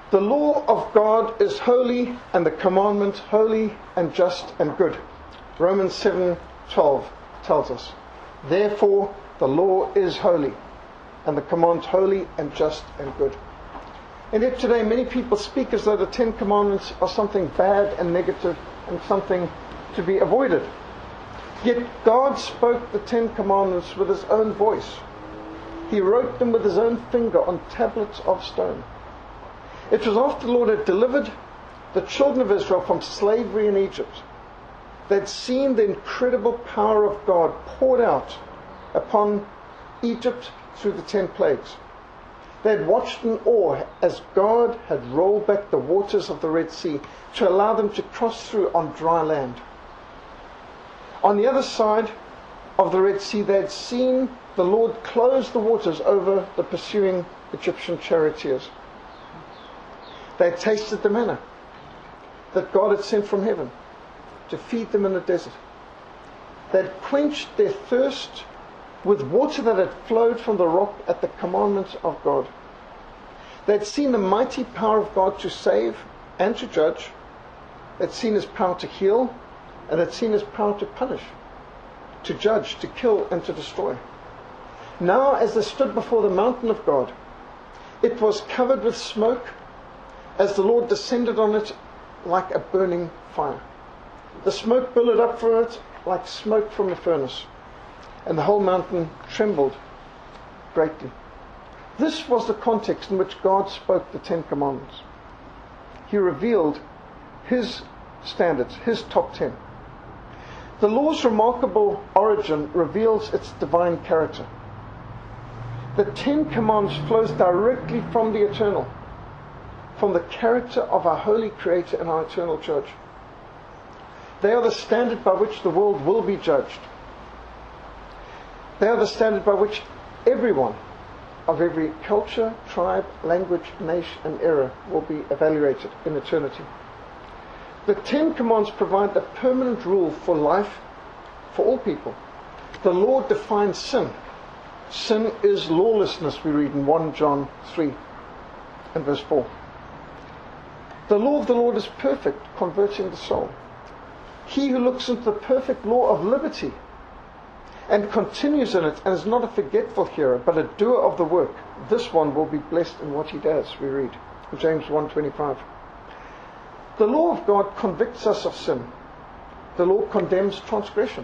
The law of God is holy, and the commandment holy and just and good. Romans 7:12 tells us, therefore the law is holy, and the command holy and just and good. And yet today many people speak as though the Ten Commandments are something bad and negative and something to be avoided. Yet God spoke the Ten Commandments with His own voice. He wrote them with His own finger on tablets of stone. It was after the Lord had delivered the children of Israel from slavery in Egypt. They'd seen the incredible power of God poured out upon Egypt through the 10 plagues. They had watched in awe as God had rolled back the waters of the Red Sea to allow them to cross through on dry land. On the other side of the Red Sea, they had seen the Lord close the waters over the pursuing Egyptian charioteers. They had tasted the manna that God had sent from heaven to feed them in the desert. They had quenched their thirst with water that had flowed from the rock at the commandments of God. They had seen the mighty power of God to save and to judge. They had seen His power to heal, and had seen His power to punish, to judge, to kill, and to destroy. Now, as they stood before the mountain of God, it was covered with smoke as the Lord descended on it like a burning fire. The smoke billowed up from it like smoke from a furnace, and the whole mountain trembled greatly. This was the context in which God spoke the 10 Commandments. He revealed His standards, His top 10. The law's remarkable origin reveals its divine character. The 10 Commandments flows directly from the eternal, from the character of our holy Creator and our eternal Judge. They are the standard by which the world will be judged. They are the standard by which everyone of every culture, tribe, language, nation and era will be evaluated in eternity. The 10 Commandments provide a permanent rule for life for all people. The law defines sin. Sin is lawlessness, we read in 1 John 3 and verse 4. The law of the Lord is perfect, converting the soul. He who looks into the perfect law of liberty and continues in it and is not a forgetful hearer but a doer of the work, this one will be blessed in what he does, we read in James 1:25. The law of God convicts us of sin. The law condemns transgression.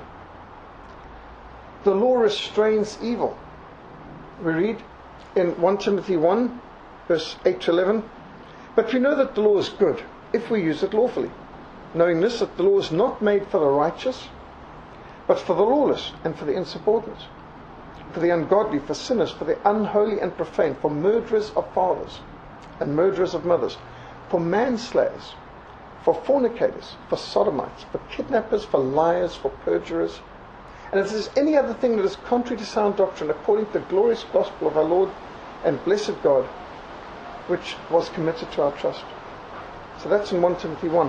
The law restrains evil. We read in 1 Timothy 1 verse 8 to 11, but we know that the law is good if we use it lawfully, knowing this, that the law is not made for the righteous, but for the lawless and for the insubordinate, for the ungodly, for sinners, for the unholy and profane, for murderers of fathers and murderers of mothers, for manslayers, for fornicators, for sodomites, for kidnappers, for liars, for perjurers. And if there's any other thing that is contrary to sound doctrine, according to the glorious gospel of our Lord and blessed God, which was committed to our trust. So that's in 1 Timothy 1.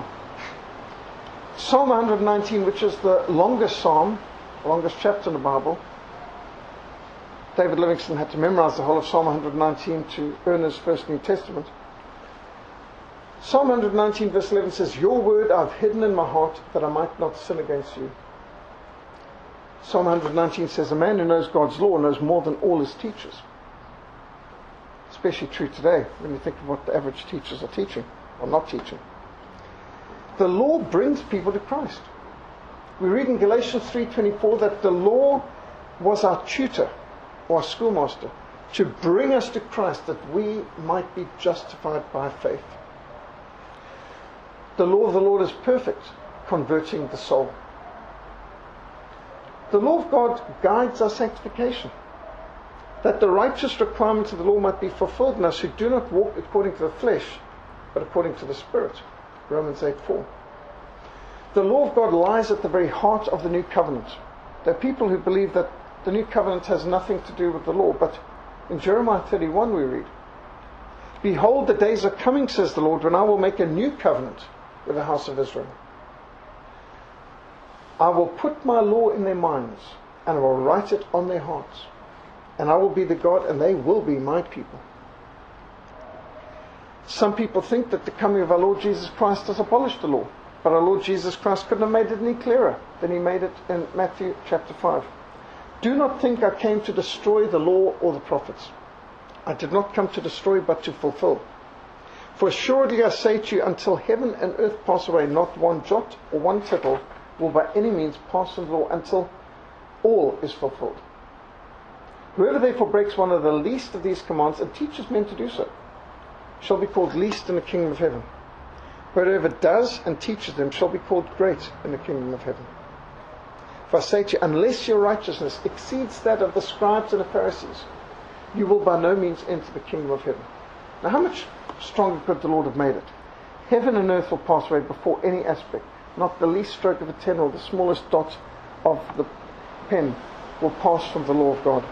Psalm 119, which is the longest psalm, the longest chapter in the Bible. David Livingstone had to memorize the whole of Psalm 119 to earn his first New Testament. Psalm 119 verse 11 says, your word I've hidden in my heart that I might not sin against you. Psalm 119 says, a man who knows God's law knows more than all his teachers. Especially true today when you think of what the average teachers are teaching or not teaching. The law brings people to Christ. We read in Galatians 3:24 that the law was our tutor or our schoolmaster to bring us to Christ that we might be justified by faith. The law of the Lord is perfect, converting the soul. The law of God guides our sanctification, that the righteous requirements of the law might be fulfilled in us who do not walk according to the flesh, but according to the Spirit. Romans 8:4. The law of God lies at the very heart of the new covenant. There are people who believe that the new covenant has nothing to do with the law, but in Jeremiah 31 we read, behold, the days are coming, says the Lord, when I will make a new covenant with the house of Israel. I will put my law in their minds, and I will write it on their hearts. And I will be the God, and they will be my people. Some people think that the coming of our Lord Jesus Christ has abolished the law, but our Lord Jesus Christ couldn't have made it any clearer than he made it in Matthew chapter 5. Do not think I came to destroy the law or the prophets. I did not come to destroy, but to fulfill. For assuredly I say to you, until heaven and earth pass away, not one jot or one tittle will by any means pass from the law until all is fulfilled. Whoever therefore breaks one of the least of these commands and teaches men to do so shall be called least in the kingdom of heaven. But whoever does and teaches them shall be called great in the kingdom of heaven. For I say to you, unless your righteousness exceeds that of the scribes and the Pharisees, you will by no means enter the kingdom of heaven. Now how much stronger could the Lord have made it? Heaven and earth will pass away before any aspect. Not the least stroke of a pen or the smallest dot of the pen will pass from the law of God.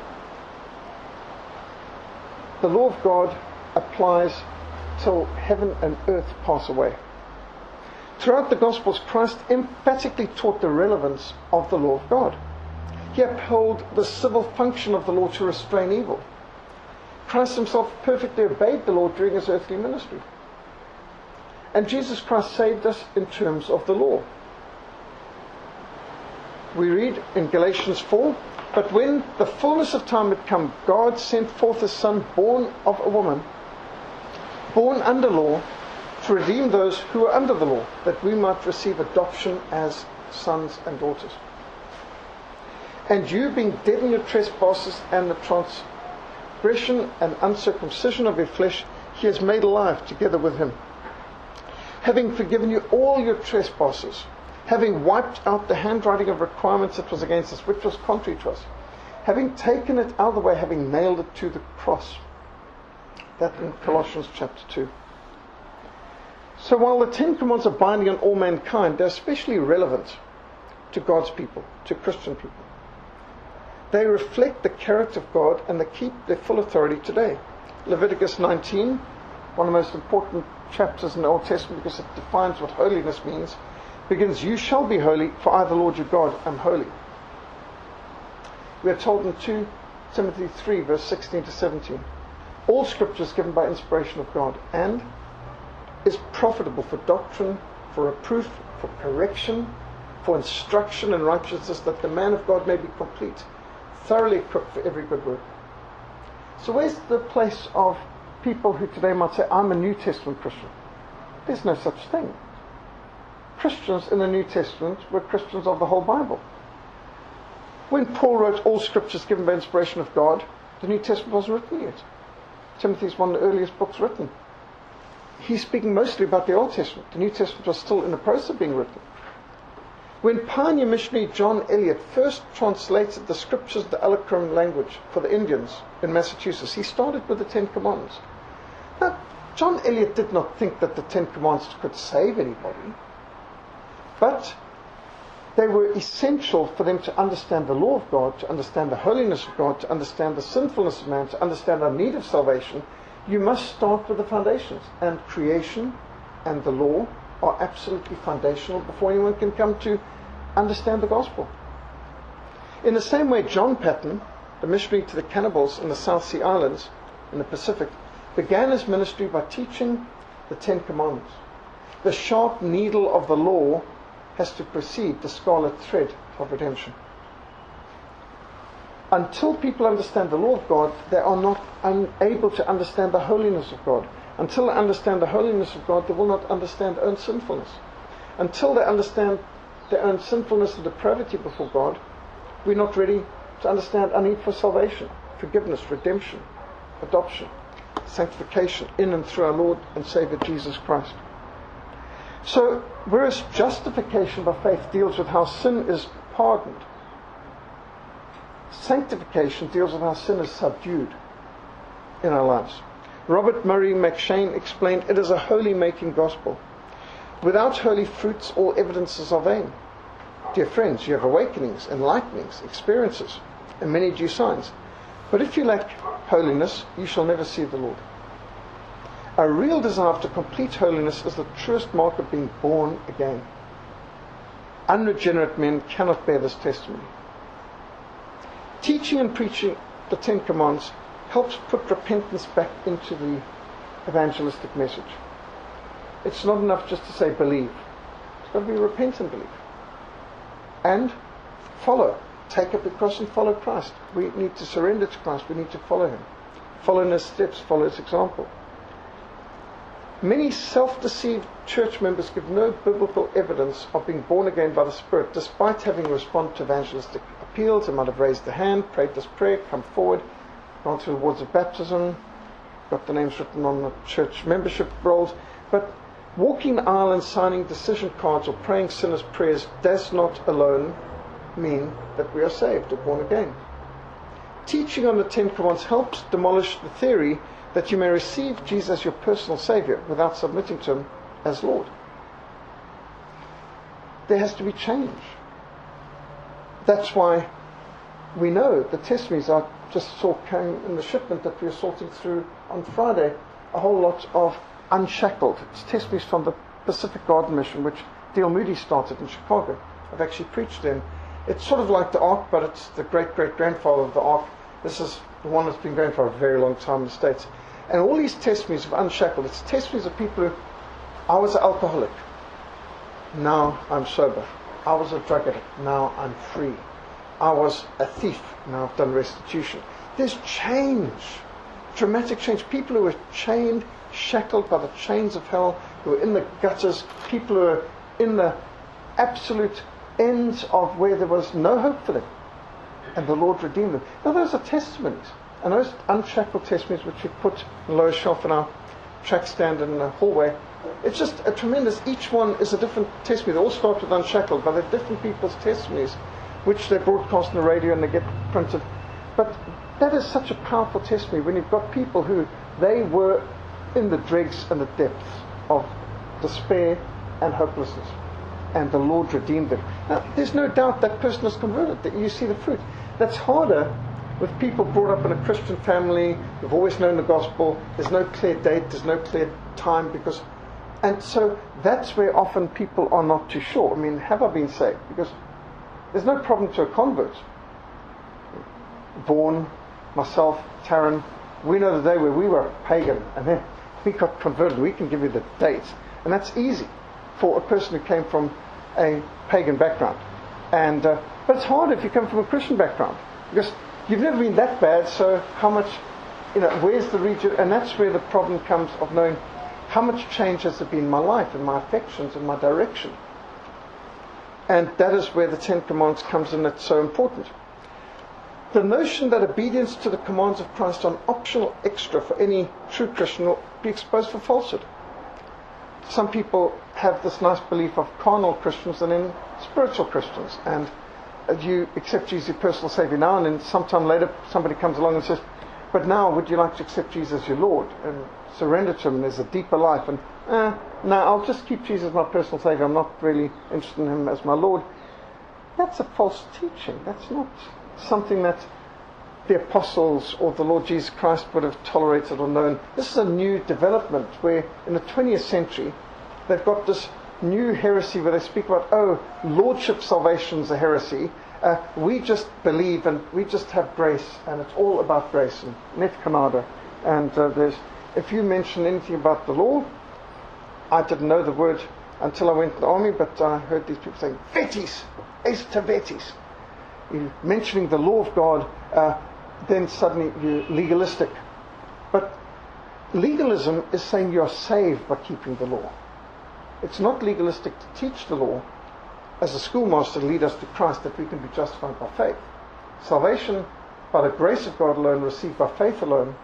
The law of God applies till heaven and earth pass away. Throughout the Gospels, Christ emphatically taught the relevance of the law of God. He upheld the civil function of the law to restrain evil. Christ himself perfectly obeyed the law during his earthly ministry. And Jesus Christ saved us in terms of the law. We read in Galatians 4, but when the fullness of time had come, God sent forth his Son, born of a woman, born under law, to redeem those who were under the law, that we might receive adoption as sons and daughters. And you, being dead in your trespasses and the transgression and uncircumcision of your flesh, he has made alive together with him, having forgiven you all your trespasses, having wiped out the handwriting of requirements that was against us, which was contrary to us, having taken it out of the way, having nailed it to the cross. That in Colossians chapter 2. So while the Ten Commandments are binding on all mankind, they're especially relevant to God's people, to Christian people. They reflect the character of God and they keep their full authority today. Leviticus 19, one of the most important chapters in the Old Testament because it defines what holiness means, begins, you shall be holy, for I, the Lord your God, am holy. We are told in 2 Timothy 3, verse 16 to 17, all scripture is given by inspiration of God and is profitable for doctrine, for reproof, for correction, for instruction in righteousness, that the man of God may be complete, thoroughly equipped for every good work. So where's the place of people who today might say, I'm a New Testament Christian? There's no such thing. Christians in the New Testament were Christians of the whole Bible. When Paul wrote all scriptures given by inspiration of God, the New Testament wasn't written yet. Timothy is one of the earliest books written. He's speaking mostly about the Old Testament. The New Testament was still in the process of being written. When pioneer missionary John Eliot first translated the scriptures of the Algonquin language for the Indians in Massachusetts, he started with the Ten Commandments. Now, John Eliot did not think that the Ten Commandments could save anybody, but they were essential for them to understand the law of God, to understand the holiness of God, to understand the sinfulness of man, to understand our need of salvation. You must start with the foundations. And creation and the law are absolutely foundational before anyone can come to understand the gospel. In the same way, John Patton, the missionary to the cannibals in the South Sea Islands in the Pacific, began his ministry by teaching the Ten Commandments. The sharp needle of the law has to precede the scarlet thread of redemption. Until people understand the law of God, they are not unable to understand the holiness of God. Until they understand the holiness of God, they will not understand their own sinfulness. Until they understand their own sinfulness and depravity before God, we're not ready to understand our need for salvation, forgiveness, redemption, adoption, sanctification in and through our Lord and Savior Jesus Christ. So, whereas justification by faith deals with how sin is pardoned, sanctification deals with how sin is subdued in our lives. Robert Murray McShane explained, it is a holy-making gospel. Without holy fruits, all evidences are vain. Dear friends, you have awakenings, enlightenings, experiences, and many due signs. But if you lack holiness, you shall never see the Lord. A real desire to complete holiness is the truest mark of being born again. Unregenerate men cannot bear this testimony. Teaching and preaching the Ten Commandments helps put repentance back into the evangelistic message. It's not enough just to say believe. It's got to be repentant belief. And follow. Take up your cross and follow Christ. We need to surrender to Christ. We need to follow Him. Follow in His steps. Follow His example. Many self-deceived church members give no biblical evidence of being born again by the Spirit, despite having responded to evangelistic appeals. They might have raised their hand, prayed this prayer, come forward, gone through the waters of baptism, got the names written on the church membership rolls. But walking the aisle and signing decision cards or praying sinners' prayers does not alone mean that we are saved or born again. Teaching on the Ten Commandments helps demolish the theory that you may receive Jesus as your personal Savior without submitting to Him as Lord. There has to be change. That's why we know the testimonies I just saw came in the shipment that we were sorting through on Friday, a whole lot of unshackled. It's testimonies from the Pacific Garden Mission, which D.L. Moody started in Chicago. I've actually preached them. It's sort of like the Ark, but it's the great-great-grandfather of the Ark. This is the one that's been going for a very long time in the States. And all these testimonies of unshackled, it's testimonies of people who, I was an alcoholic, now I'm sober. I was a drug addict, now I'm free. I was a thief, now I've done restitution. There's change, dramatic change. People who are chained, shackled by the chains of hell, who are in the gutters, people who are in the absolute ends of where there was no hope for them. And the Lord redeemed them. Now those are testimonies. And those unshackled testimonies which we put on the lower shelf in our track stand in the hallway, it's just a tremendous, each one is a different testimony. They all start with unshackled, but they're different people's testimonies, which they broadcast on the radio and they get printed. But that is such a powerful testimony when you've got people who, they were in the dregs and the depths of despair and hopelessness. And the Lord redeemed them. Now, there's no doubt that person is converted, that you see the fruit. That's harder with people brought up in a Christian family, who've always known the gospel. There's no clear date, there's no clear time, and so that's where often people are not too sure. I mean, have I been saved? Because there's no problem to a convert. Vaughan, myself, Taryn, we know the day where we were pagan, and then we got converted. We can give you the dates, and that's easy for a person who came from a pagan background. And but it's hard if you come from a Christian background, because you've never been that bad, so how much, where's the region? And that's where the problem comes of knowing how much change has there been in my life, in my affections, in my direction. And that is where the Ten Commandments comes in. It's so important. The notion that obedience to the commands of Christ are an optional extra for any true Christian will be exposed for falsehood. Some people have this nice belief of carnal Christians and then spiritual Christians. And you accept Jesus as your personal Savior now, and then sometime later somebody comes along and says, but now would you like to accept Jesus as your Lord and surrender to Him? And there's a deeper life. And no, I'll just keep Jesus as my personal Savior. I'm not really interested in Him as my Lord. That's a false teaching. That's not something that the apostles or the Lord Jesus Christ would have tolerated or known. This is a new development where in the 20th century they've got this new heresy where they speak about, lordship salvation's a heresy. We just believe and we just have grace, and it's all about grace and net Canada. And if you mention anything about the law, I didn't know the word until I went to the army, but I heard these people saying vetis, est vetis. You're mentioning the law of God, then suddenly you're legalistic. But legalism is saying you're saved by keeping the law. It's not legalistic to teach the law as a schoolmaster to lead us to Christ, that we can be justified by faith. Salvation by the grace of God alone, received by faith alone,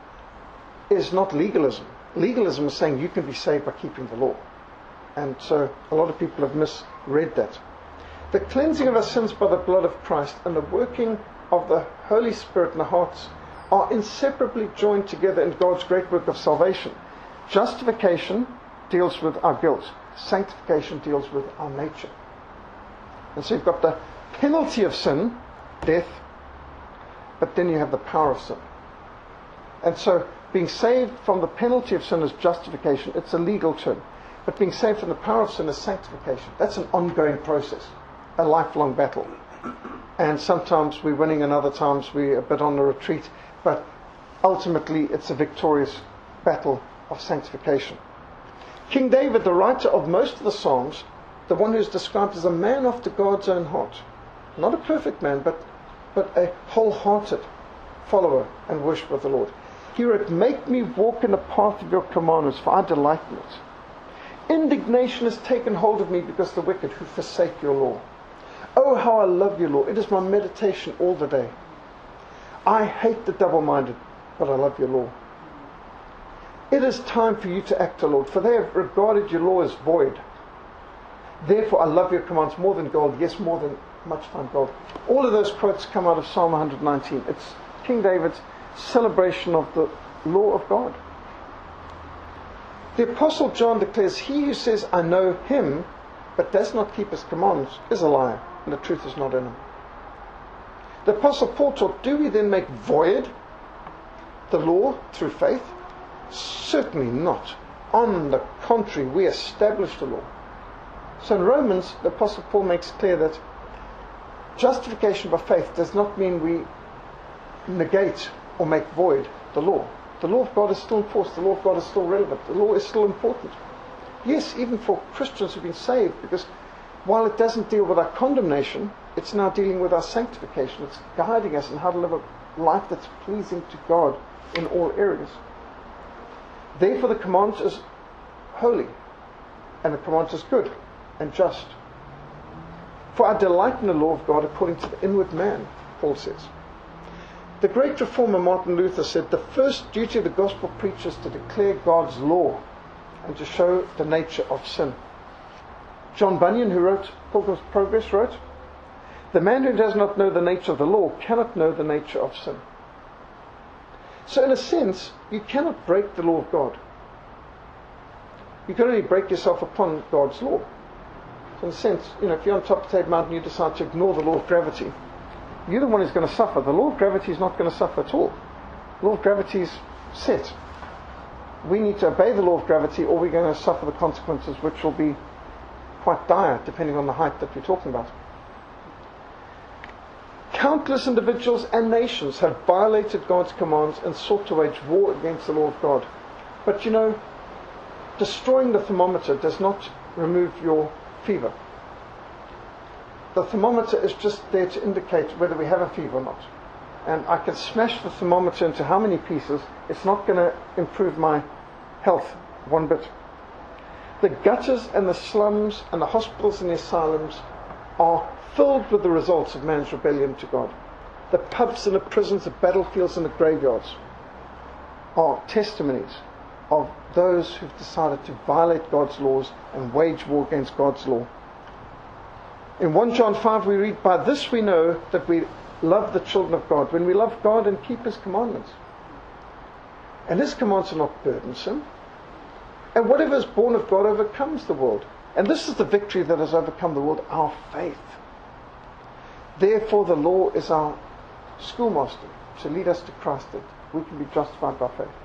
is not legalism. Legalism is saying you can be saved by keeping the law. And so a lot of people have misread that. The cleansing of our sins by the blood of Christ and the working of the Holy Spirit in our hearts are inseparably joined together in God's great work of salvation. Justification deals with our guilt. Sanctification deals with our nature. And so you've got the penalty of sin, death, but then you have the power of sin. And so being saved from the penalty of sin is justification. It's a legal term. But being saved from the power of sin is sanctification. That's an ongoing process, a lifelong battle. And sometimes we're winning and other times we're a bit on the retreat. But ultimately it's a victorious battle of sanctification. King David, the writer of most of the Psalms, the one who is described as a man after God's own heart, not a perfect man, but a wholehearted follower and worshiper of the Lord. He wrote, "Make me walk in the path of your commandments, for I delight in it. Indignation has taken hold of me because the wicked who forsake your law. Oh, how I love your law. It is my meditation all the day. I hate the double-minded, but I love your law. It is time for you to act, O Lord, for they have regarded your law as void. Therefore I love your commands more than gold, yes, more than much fine gold." All of those quotes come out of Psalm 119. It's King David's celebration of the law of God. The Apostle John declares, "He who says, I know him, but does not keep his commands, is a liar, and the truth is not in him." The Apostle Paul taught, do we then make void the law through faith? Certainly not. On the contrary, we establish the law. So in Romans, the Apostle Paul makes clear that justification by faith does not mean we negate or make void the law. The law of God is still in force. The law of God is still relevant. The law is still important. Yes, even for Christians who've been saved, because while it doesn't deal with our condemnation, it's now dealing with our sanctification. It's guiding us in how to live a life that's pleasing to God in all areas. Therefore the command is holy, and the command is good and just. For I delight in the law of God according to the inward man, Paul says. The great reformer Martin Luther said, the first duty of the gospel preacher is to declare God's law and to show the nature of sin. John Bunyan, who wrote Pilgrim's Progress, wrote, the man who does not know the nature of the law cannot know the nature of sin. So in a sense, you cannot break the law of God. You can only break yourself upon God's law. So in a sense, if you're on top of Tate Mountain, you decide to ignore the law of gravity, you're the one who's going to suffer. The law of gravity is not going to suffer at all. The law of gravity is set. We need to obey the law of gravity, or we're going to suffer the consequences, which will be quite dire, depending on the height that we're talking about. Countless individuals and nations have violated God's commands and sought to wage war against the law of God. But destroying the thermometer does not remove your fever. The thermometer is just there to indicate whether we have a fever or not. And I can smash the thermometer into how many pieces, it's not going to improve my health one bit. The gutters and the slums and the hospitals and the asylums are filled with the results of man's rebellion to God. The pubs and the prisons, the battlefields and the graveyards are testimonies of those who've decided to violate God's laws and wage war against God's law. In 1 John 5 we read, by this we know that we love the children of God, when we love God and keep His commandments. And His commands are not burdensome. And whatever is born of God overcomes the world. And this is the victory that has overcome the world, our faith. Therefore the law is our schoolmaster to lead us to Christ, that we can be justified by faith.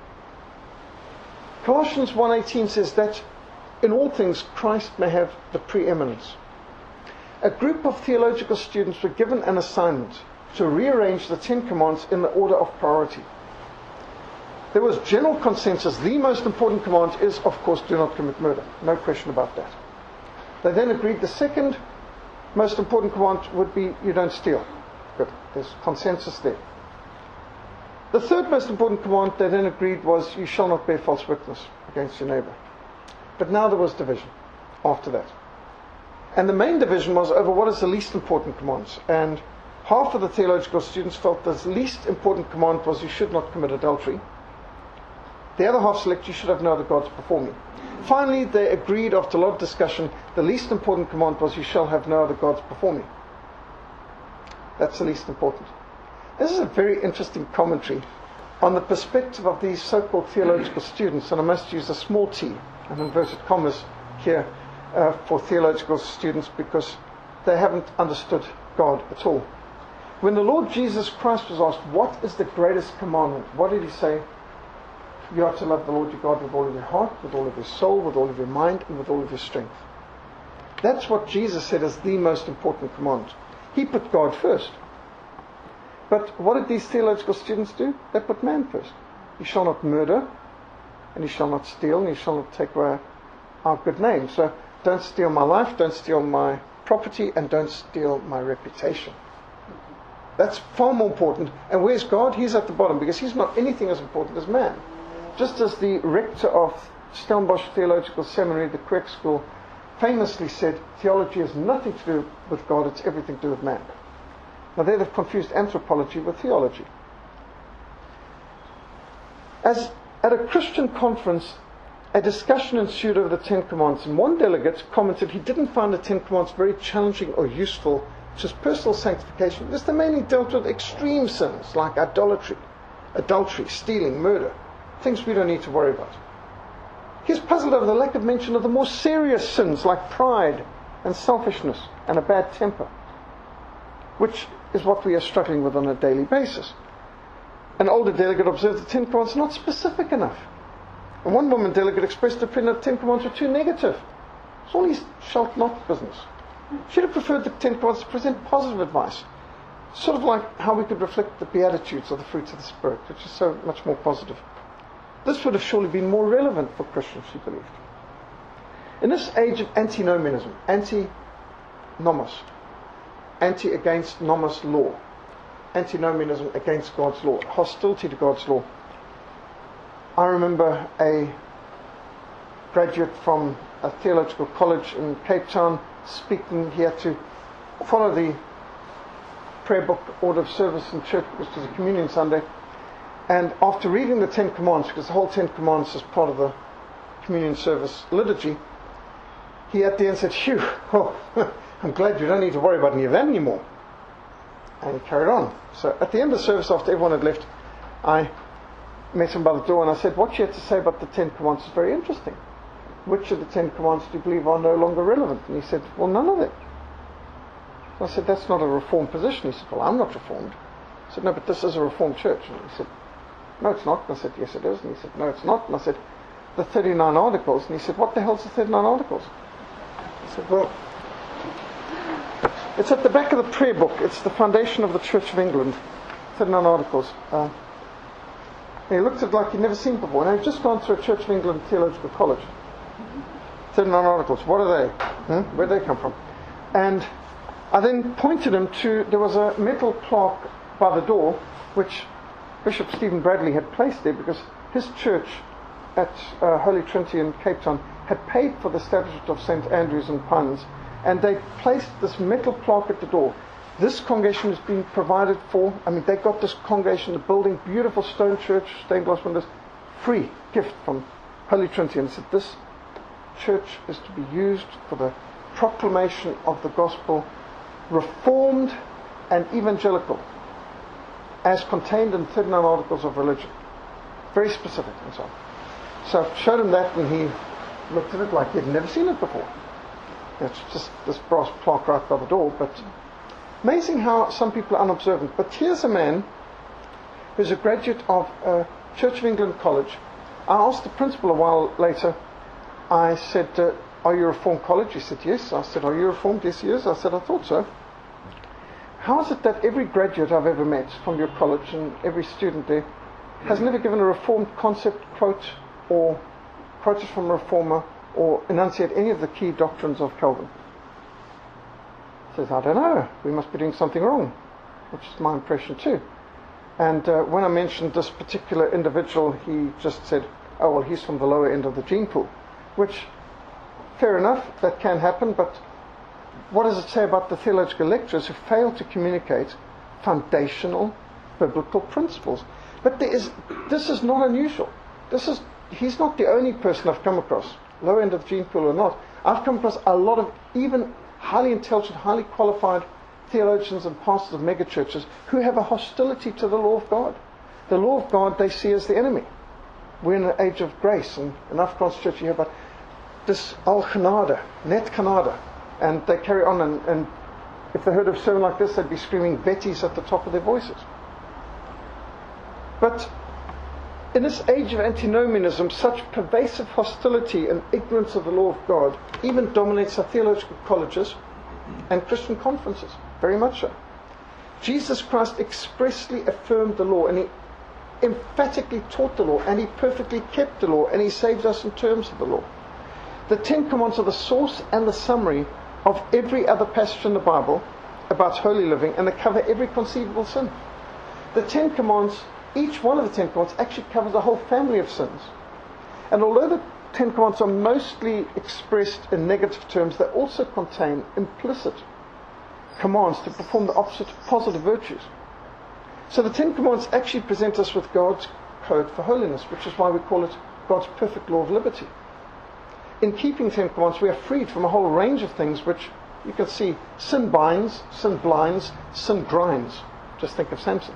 Colossians 1:18 says that in all things Christ may have the preeminence. A group of theological students were given an assignment to rearrange the 10 commands in the order of priority. There was general consensus. The most important command is, of course, do not commit murder. No question about that. They then agreed the second most important command would be, you don't steal. Good. There's consensus there. The third most important command they then agreed was, you shall not bear false witness against your neighbor. But now there was division after that. And the main division was over what is the least important commands. And half of the theological students felt the least important command was you should not commit adultery. The other half select, you should have no other gods before me. Finally, they agreed after a lot of discussion, the least important command was you shall have no other gods before me. That's the least important. This is a very interesting commentary on the perspective of these so-called theological students, and I must use a small t, and inverted commas here, for theological students, because they haven't understood God at all. When the Lord Jesus Christ was asked, what is the greatest commandment? What did He say? You are to love the Lord your God with all of your heart, with all of your soul, with all of your mind, and with all of your strength. That's what Jesus said is the most important command. He put God first. But what did these theological students do? They put man first. You shall not murder, and you shall not steal, and you shall not take away our good name. So don't steal my life, don't steal my property, and don't steal my reputation. That's far more important. And where's God? He's at the bottom, because he's not anything as important as man. Just as the rector of Stellenbosch Theological Seminary, the Quirk School, famously said, theology has nothing to do with God, it's everything to do with man. Now there they've confused anthropology with theology. As at a Christian conference, a discussion ensued over the Ten Commandments, and one delegate commented he didn't find the Ten Commandments very challenging or useful to his personal sanctification, because they mainly dealt with extreme sins like idolatry, adultery, stealing, murder, things we don't need to worry about. He was puzzled over the lack of mention of the more serious sins like pride and selfishness and a bad temper, which is what we are struggling with on a daily basis. An older delegate observed the Ten Commandments are not specific enough. And one woman delegate expressed the opinion that the Ten Commandments were too negative. It's all these shalt not business. She'd have preferred the Ten Commandments to present positive advice, sort of like how we could reflect the Beatitudes or the fruits of the Spirit, which is so much more positive. This would have surely been more relevant for Christians, she believed. In this age of antinomianism, anti-nomos, anti against nomos law, antinomianism against God's law, hostility to God's law, I remember a graduate from a theological college in Cape Town speaking. He had to follow the prayer book order of service in church, which was a communion Sunday. And after reading the Ten Commandments, because the whole Ten Commandments is part of the communion service liturgy, he at the end said, "Phew, oh, I'm glad you don't need to worry about any of that anymore." And he carried on. So at the end of the service, after everyone had left, I met him by the door and I said, "What you had to say about the Ten Commandments is very interesting. Which of the Ten Commandments do you believe are no longer relevant?" And he said, "Well, none of them." So I said, "That's not a Reformed position." He said, "Well, I'm not Reformed." I said, "No, but this is a Reformed church." And he said, "No, it's not." And I said, "Yes, it is." And he said, "No, it's not." And I said, "The 39 Articles." And he said, "What the hell's the 39 Articles?" I said, "Well, it's at the back of the prayer book. It's the foundation of the Church of England. 39 Articles." And he looked at it like he'd never seen it before. And he'd just gone to a Church of England theological college. 39 Articles. What are they? Where'd they come from? And I then pointed him to, there was a metal plaque by the door, which Bishop Stephen Bradley had placed there because his church at Holy Trinity in Cape Town had paid for the establishment of St. Andrews and Pinelands, and they placed this metal plaque at the door. This congregation has been provided for. I mean, they got this congregation, the building, beautiful stone church, stained glass windows, free gift from Holy Trinity. And it said, this church is to be used for the proclamation of the gospel, reformed and evangelical, as contained in 39 Articles of Religion. Very specific and so on. So I showed him that and he looked at it like he'd never seen it before. It's just this brass plaque right by the door, but amazing how some people are unobservant. But here's a man who's a graduate of Church of England College. I asked the principal a while later, I said, "Are you a Reformed college?" He said, "Yes." I said, "Are you Reformed?" "Yes, he is." I said, "I thought so." How is it that every graduate I've ever met from your college and every student there has never given a Reformed concept quote or quoted from a Reformer or enunciate any of the key doctrines of Calvin? He says, "I don't know. We must be doing something wrong," which is my impression too. And when I mentioned this particular individual, he just said, "Oh, well, he's from the lower end of the gene pool," which, fair enough, that can happen, but what does it say about the theological lecturers who fail to communicate foundational biblical principles? But this is not unusual. He's not the only person I've come across, low end of the gene pool or not. I've come across a lot of even highly intelligent, highly qualified theologians and pastors of megachurches who have a hostility to the law of God. The law of God they see as the enemy. We're in an age of grace, and in Afrikaans church you hear about this al genade, net genade. And they carry on, and if they heard of a sermon like this, they'd be screaming Betties at the top of their voices. But in this age of antinomianism, such pervasive hostility and ignorance of the law of God even dominates our theological colleges and Christian conferences, very much so. Jesus Christ expressly affirmed the law, and he emphatically taught the law, and He perfectly kept the law, and He saved us in terms of the law. The Ten Commandments are the source and the summary of every other passage in the Bible about holy living, and they cover every conceivable sin. The Ten Commandments, each one of the Ten Commandments actually covers a whole family of sins. And although the Ten Commandments are mostly expressed in negative terms, they also contain implicit commands to perform the opposite positive virtues. So the Ten Commandments actually present us with God's code for holiness, which is why we call it God's perfect law of liberty. In keeping Ten Commandments, we are freed from a whole range of things which you can see: sin binds, sin blinds, sin grinds. Just think of Samson.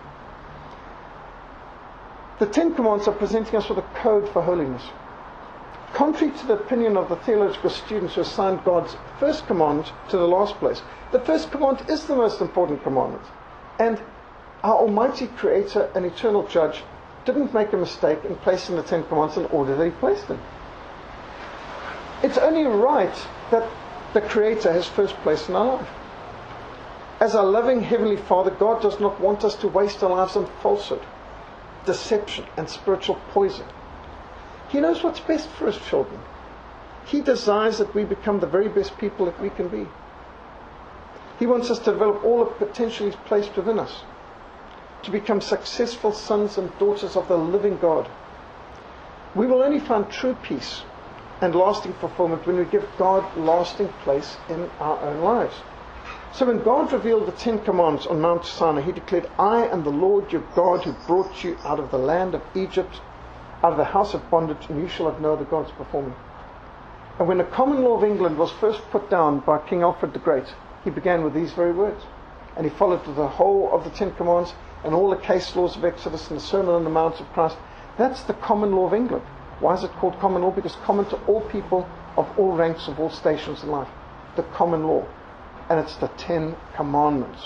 The Ten Commandments are presenting us with a code for holiness. Contrary to the opinion of the theological students who assigned God's first command to the last place, the first command is the most important commandment. And our Almighty Creator and Eternal Judge didn't make a mistake in placing the Ten Commandments in order that He placed them. It's only right that the Creator has first place in our life. As our loving Heavenly Father, God does not want us to waste our lives on falsehood, deception, and spiritual poison. He knows what's best for His children. He desires that we become the very best people that we can be. He wants us to develop all the potential He's placed within us, to become successful sons and daughters of the living God. We will only find true peace and lasting fulfillment when we give God lasting place in our own lives. So when God revealed the Ten Commandments on Mount Sinai, He declared, "I am the Lord your God who brought you out of the land of Egypt, out of the house of bondage, and you shall have no other gods before me." And when the common law of England was first put down by King Alfred the Great, he began with these very words. And he followed the whole of the Ten Commandments and all the case laws of Exodus and the Sermon on the Mount of Christ. That's the common law of England. Why is it called common law? Because common to all people of all ranks, of all stations in life. The common law. And it's the Ten Commandments.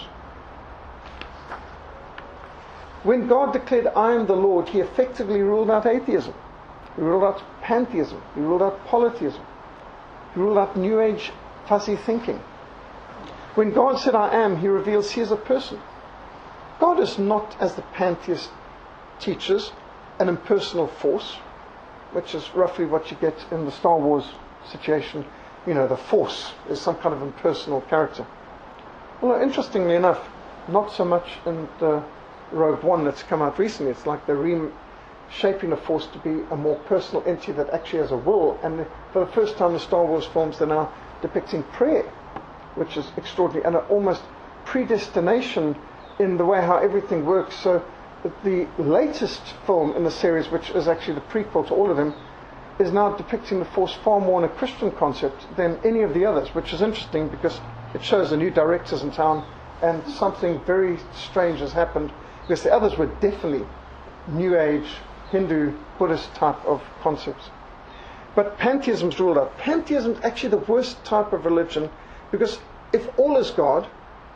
When God declared, "I am the Lord," He effectively ruled out atheism. He ruled out pantheism. He ruled out polytheism. He ruled out New Age fuzzy thinking. When God said, "I am," He reveals He is a person. God is not, as the pantheist teaches, an impersonal force, which is roughly what you get in the Star Wars situation. You know, the Force is some kind of impersonal character. Well, interestingly enough, not so much in the Rogue One that's come out recently. It's like they're reshaping the Force to be a more personal entity that actually has a will. And for the first time in the Star Wars films, they're now depicting prayer, which is extraordinary, and an almost predestination in the way how everything works. So the latest film in the series, which is actually the prequel to all of them, is now depicting the Force far more in a Christian concept than any of the others, which is interesting because it shows the new directors in town, and something very strange has happened, because the others were definitely New Age, Hindu, Buddhist type of concepts. But pantheism's ruled out. Pantheism is actually the worst type of religion, because if all is God,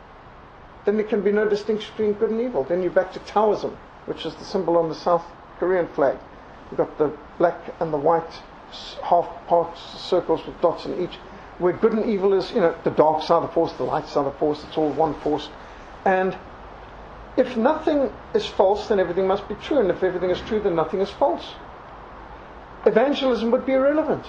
then there can be no distinction between good and evil. Then you're back to Taoism, which is the symbol on the South Korean flag. You've got the black and the white half-part circles with dots in each, where good and evil is, the dark side of the Force, the light side of the Force, it's all one force. And if nothing is false, then everything must be true. And if everything is true, then nothing is false. Evangelism would be irrelevant,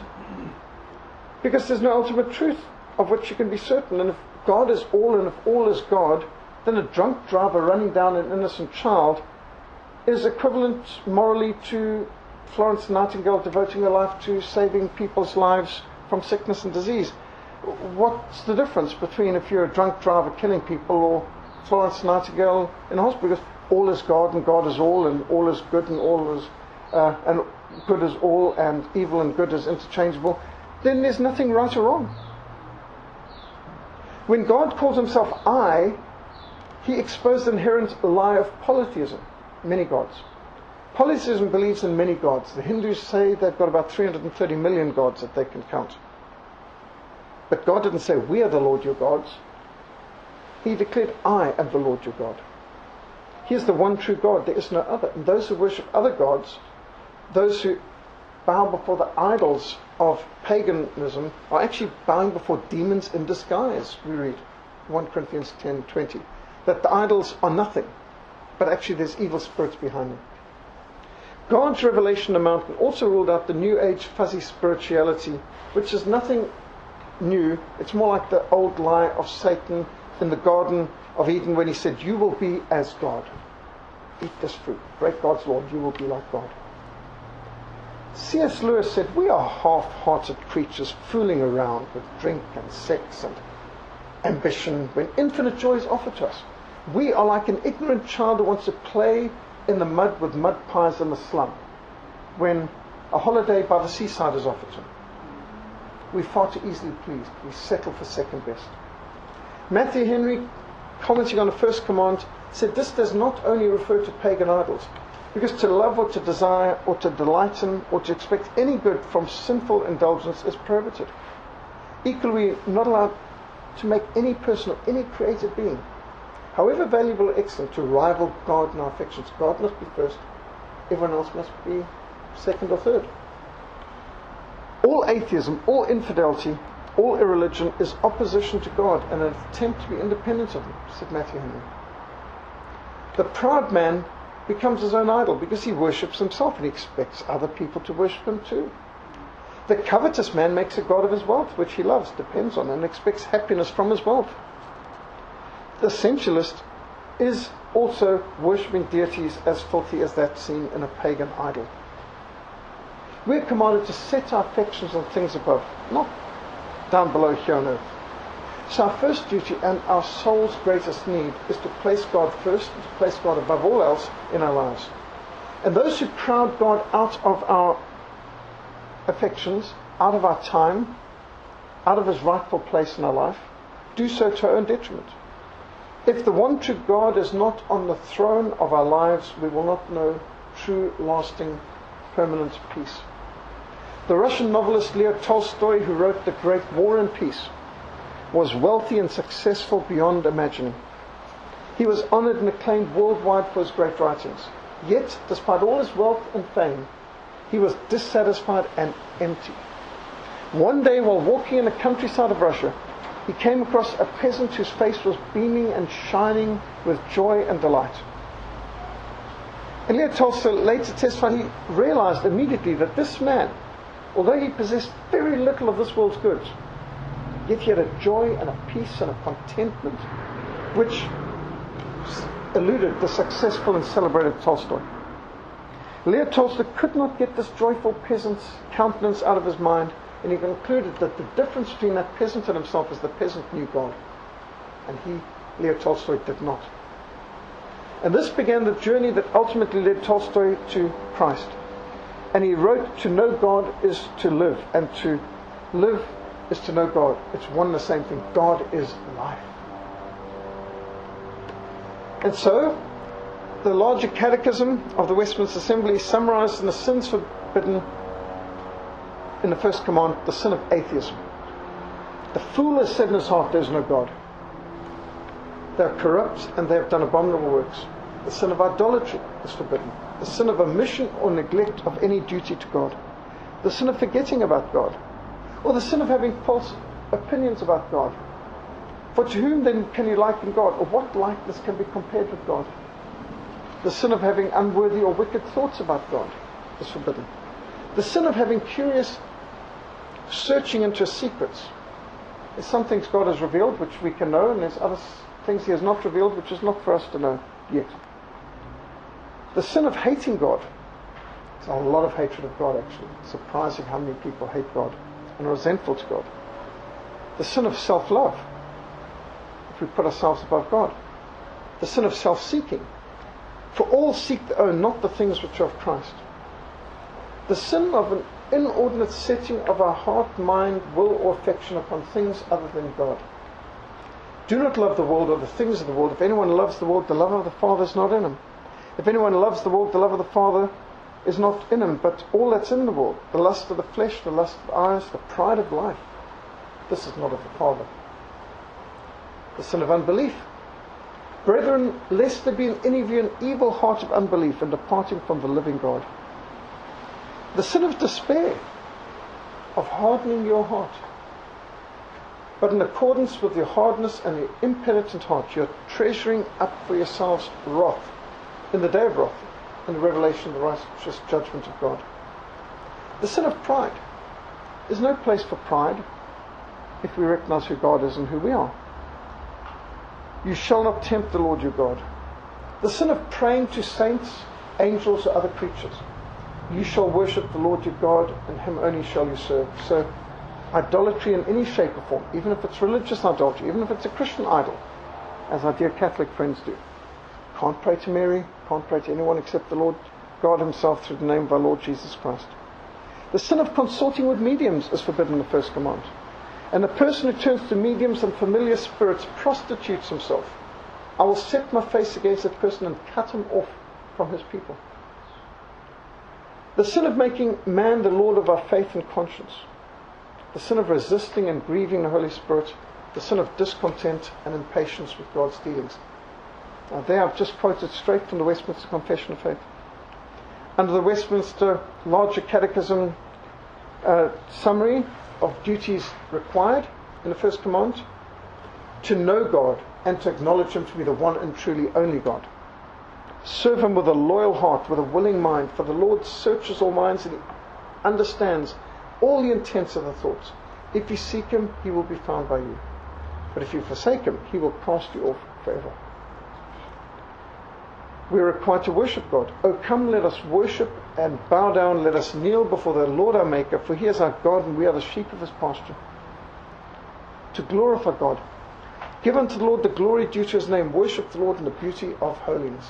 because there's no ultimate truth of which you can be certain. And if God is all, and if all is God, then a drunk driver running down an innocent child is equivalent morally to Florence Nightingale devoting her life to saving people's lives from sickness and disease. What's the difference between if you're a drunk driver killing people or Florence Nightingale in hospital? Because all is God and God is all, and all is good and all is and good is all, and evil and good is interchangeable. Then there's nothing right or wrong. When God calls Himself I, He exposed the inherent lie of polytheism, many gods. Polytheism believes in many gods. The Hindus say they've got about 330 million gods that they can count. But God didn't say, "We are the Lord your gods." He declared, "I am the Lord your God." He is the one true God. There is no other. And those who worship other gods, those who bow before the idols of paganism, are actually bowing before demons in disguise. We read 1 Corinthians 10:20. That the idols are nothing, but actually there's evil spirits behind them. God's revelation on the mountain also ruled out the New Age fuzzy spirituality, which is nothing new. It's more like the old lie of Satan in the Garden of Eden when he said, you will be as God. Eat this fruit. Break God's law. You will be like God. C.S. Lewis said, we are half-hearted creatures fooling around with drink and sex and ambition when infinite joy is offered to us. We are like an ignorant child who wants to play in the mud with mud pies in the slum when a holiday by the seaside is offered to him. We're far too easily pleased. We settle for second best. Matthew Henry, commenting on the first command, said this does not only refer to pagan idols, because to love or to desire or to delight in or to expect any good from sinful indulgence is prohibited. Equally, we're not allowed to make any person or any created being, however valuable or excellent, to rival God in our affections. God must be first. Everyone else must be second or third. All atheism, all infidelity, all irreligion is opposition to God and an attempt to be independent of Him, said Matthew Henry. The proud man becomes his own idol because he worships himself and he expects other people to worship him too. The covetous man makes a god of his wealth, which he loves, depends on, and expects happiness from his wealth. The sensualist is also worshipping deities as filthy as that seen in a pagan idol. We're commanded to set our affections on things above, not down below here on earth. So our first duty and our soul's greatest need is to place God first, to place God above all else in our lives. And those who crowd God out of our affections, out of our time, out of His rightful place in our life, do so to our own detriment. If the one true God is not on the throne of our lives, we will not know true, lasting, permanent peace. The Russian novelist Leo Tolstoy, who wrote The Great War and Peace, was wealthy and successful beyond imagining. He was honored and acclaimed worldwide for his great writings. Yet, despite all his wealth and fame, he was dissatisfied and empty. One day, while walking in the countryside of Russia, he came across a peasant whose face was beaming and shining with joy and delight. And Leo Tolstoy later testified he realized immediately that this man, although he possessed very little of this world's goods, yet he had a joy and a peace and a contentment which eluded the successful and celebrated Tolstoy. Leo Tolstoy could not get this joyful peasant's countenance out of his mind, and he concluded that the difference between that peasant and himself is the peasant knew God, and he, Leo Tolstoy, did not. And this began the journey that ultimately led Tolstoy to Christ. And he wrote, to know God is to live, and to live is to know God. It's one and the same thing. God is life. And so, the larger catechism of the Westminster Assembly summarized in the sins forbidden in the first command, the sin of atheism. The fool has said in his heart, there is no God. They are corrupt and they have done abominable works. The sin of idolatry is forbidden. The sin of omission or neglect of any duty to God. The sin of forgetting about God. Or the sin of having false opinions about God. For to whom then can you liken God? Or what likeness can be compared with God? The sin of having unworthy or wicked thoughts about God is forbidden. The sin of having curious searching into secrets. There's some things God has revealed which we can know, and there's other things He has not revealed which is not for us to know yet. The sin of hating God. There's a lot of hatred of God, actually. It's surprising how many people hate God and are resentful to God. The sin of self-love, if we put ourselves above God. The sin of self-seeking. For all seek their own, not the things which are of Christ. The sin of an inordinate setting of our heart, mind, will, or affection upon things other than God. Do not love the world or the things of the world. If anyone loves the world, the love of the Father is not in him. If anyone loves the world, the love of the Father is not in him. But all that's in the world, the lust of the flesh, the lust of the eyes, the pride of life, this is not of the Father. The sin of unbelief. Brethren, lest there be in any of you an evil heart of unbelief and departing from the living God. The sin of despair, of hardening your heart. But in accordance with your hardness and your impenitent heart, you're treasuring up for yourselves wrath in the day of wrath, and the revelation of the righteous judgment of God. The sin of pride. There's no place for pride if we recognize who God is and who we are. You shall not tempt the Lord your God. The sin of praying to saints, angels, or other creatures. You shall worship the Lord your God, and him only shall you serve. So, idolatry in any shape or form, even if it's religious idolatry, even if it's a Christian idol, as our dear Catholic friends do. Can't pray to Mary, can't pray to anyone except the Lord God himself through the name of our Lord Jesus Christ. The sin of consorting with mediums is forbidden in the first command. And the person who turns to mediums and familiar spirits prostitutes himself. I will set my face against that person and cut him off from his people. The sin of making man the Lord of our faith and conscience. The sin of resisting and grieving the Holy Spirit. The sin of discontent and impatience with God's dealings. Now there I've just quoted straight from the Westminster Confession of Faith. Under the Westminster Larger Catechism summary of duties required in the first command, to know God and to acknowledge him to be the one and truly only God. Serve him with a loyal heart, with a willing mind, for the Lord searches all minds and he understands all the intents of the thoughts. If you seek him, he will be found by you. But if you forsake him, he will cast you off forever. We are required to worship God. Oh, come, let us worship and bow down. Let us kneel before the Lord our Maker, for he is our God and we are the sheep of his pasture. To glorify God. Give unto the Lord the glory due to his name. Worship the Lord in the beauty of holiness.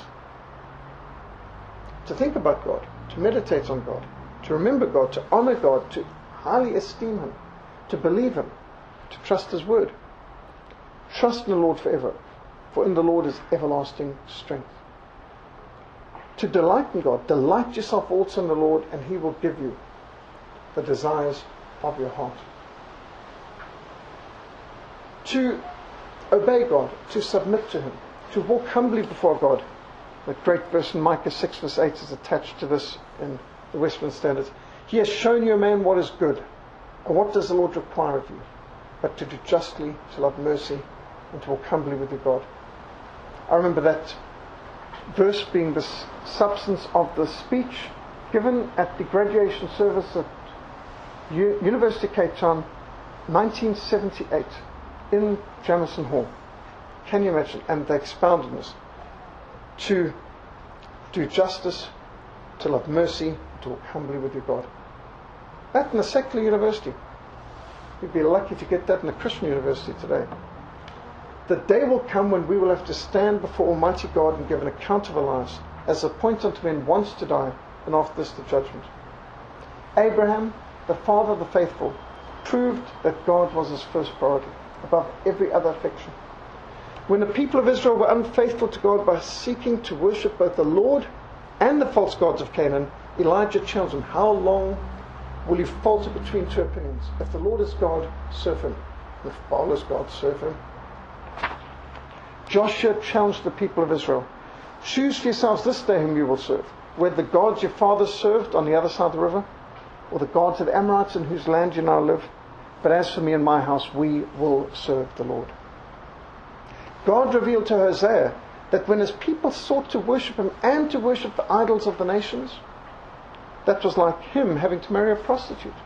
To think about God, to meditate on God, to remember God, to honor God, to highly esteem him, to believe him, to trust his word. Trust in the Lord forever, for in the Lord is everlasting strength. To delight in God. Delight yourself also in the Lord, and he will give you the desires of your heart. To obey God, to submit to him, to walk humbly before God. The great verse in Micah 6 verse 8 is attached to this in the Westminster Standards. He has shown you, a man, what is good. And what does the Lord require of you? But to do justly, to love mercy, and to walk humbly with your God. I remember that verse being the substance of the speech given at the graduation service at University of Cape Town, 1978, in Jamison Hall. Can you imagine? And they expounded this. To do justice, to love mercy, to walk humbly with your God. That in a secular university. You'd be lucky to get that in a Christian university today. The day will come when we will have to stand before Almighty God and give an account of our lives, as appointed unto men once to die, and after this the judgment. Abraham, the father of the faithful, proved that God was his first priority, above every other affection. When the people of Israel were unfaithful to God by seeking to worship both the Lord and the false gods of Canaan, Elijah challenged them, how long will you falter between two opinions? If the Lord is God, serve him. If Baal is God, serve him. Joshua challenged the people of Israel. Choose for yourselves this day whom you will serve. Whether the gods your fathers served on the other side of the river, or the gods of the Amorites in whose land you now live. But as for me and my house, we will serve the Lord. God revealed to Hosea that when his people sought to worship him and to worship the idols of the nations, that was like him having to marry a prostitute.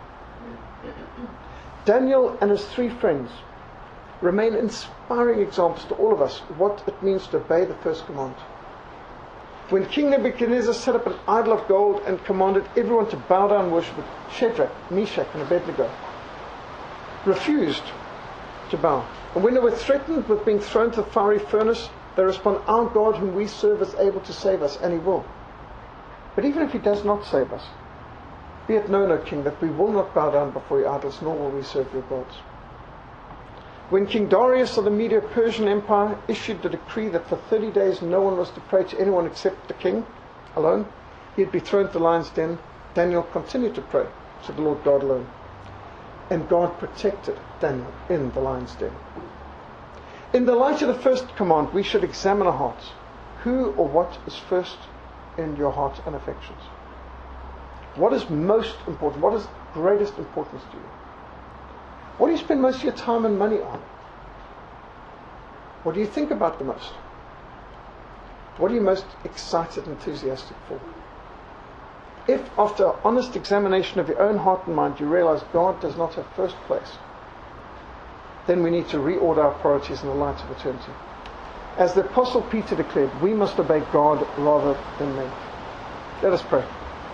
Daniel and his three friends remain inspiring examples to all of us what it means to obey the first command. When King Nebuchadnezzar set up an idol of gold and commanded everyone to bow down and worship it, Shadrach, Meshach and Abednego refused to bow. And when they were threatened with being thrown to the fiery furnace, they respond, our God whom we serve is able to save us, and he will. But even if he does not save us, be it known, O King, that we will not bow down before your idols, nor will we serve your gods. When King Darius of the Medo-Persian Empire issued the decree that for 30 days no one was to pray to anyone except the king alone, he'd be thrown to the lion's den, Daniel continued to pray to the Lord God alone. And God protected Daniel in the lion's den. In the light of the first command, we should examine our hearts. Who or what is first in your heart and affections? What is most important? What is greatest importance to you? What do you spend most of your time and money on? What do you think about the most? What are you most excited and enthusiastic for? If after honest examination of your own heart and mind you realize God does not have first place, then we need to reorder our priorities in the light of eternity. As the Apostle Peter declared, we must obey God rather than men. Let us pray.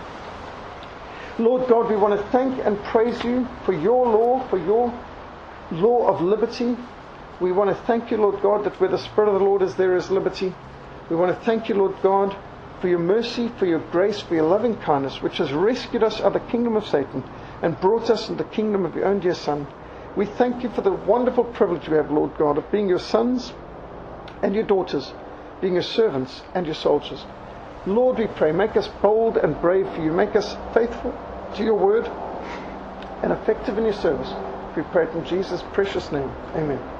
Lord God, we want to thank and praise you for your law of liberty. We want to thank you, Lord God, that where the Spirit of the Lord is, there is liberty. We want to thank you, Lord God, for your mercy, for your grace, for your loving kindness, which has rescued us out of the kingdom of Satan and brought us into the kingdom of your own dear Son. We thank you for the wonderful privilege we have, Lord God, of being your sons and your daughters, being your servants and your soldiers. Lord, we pray, make us bold and brave for you. Make us faithful to your word and effective in your service. We pray it in Jesus' precious name. Amen.